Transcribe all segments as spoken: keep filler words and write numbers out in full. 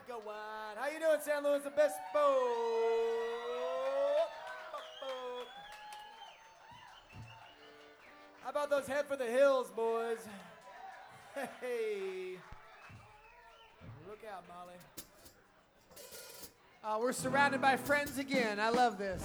vodka wine. How you doing, San Luis Obispo? How about those head for the hills, boys? Hey. Look out, Molly. Uh, we're surrounded by friends again. I love this.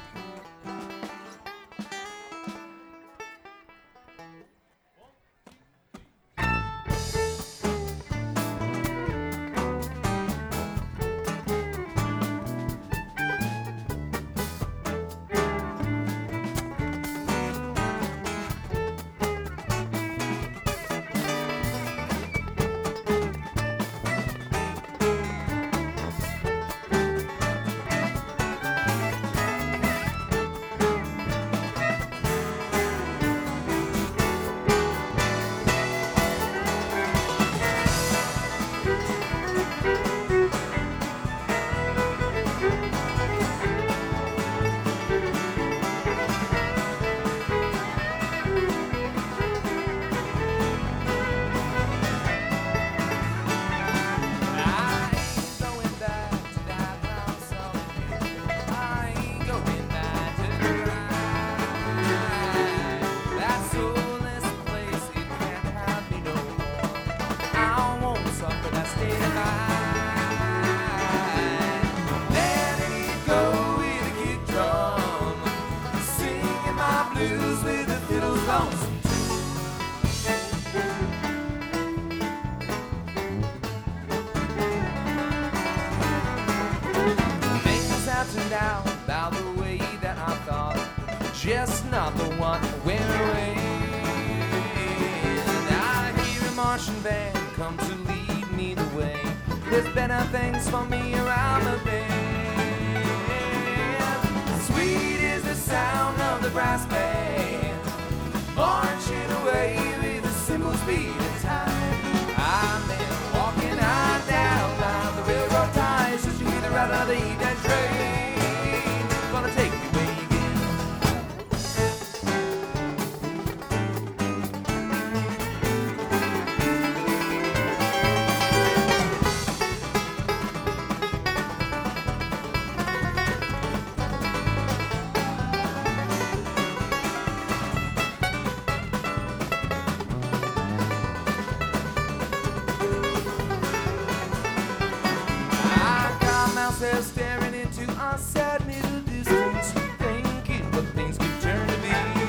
Just not the one went away. And I hear a marching band come to lead me the way. There's better things for me around the bend. Sweet is the sound of the brass band marching away with a simple speed of time. I've been walking on down down the railroad ties just to hear the rattle of the evening train. Gonna take me away. Staring into our sad middle distance, thinking what things could turn to be.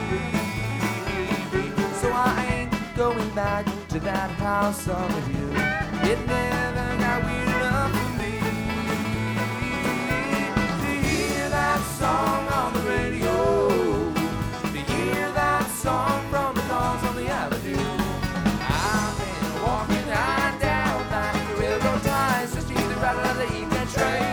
So I ain't going back to that house on the hill. It never got weird enough for me to hear that song on the radio, to hear that song from the cars on the avenue. I've been walking on down like the railroad ties just to hear the rattle of the evening train.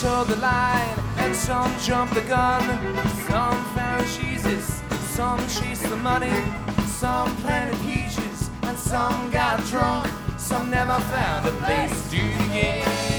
towed the line, and some jumped the gun. Some found Jesus, some chased the money, some planted peaches, and some got drunk. Some never found a place to begin.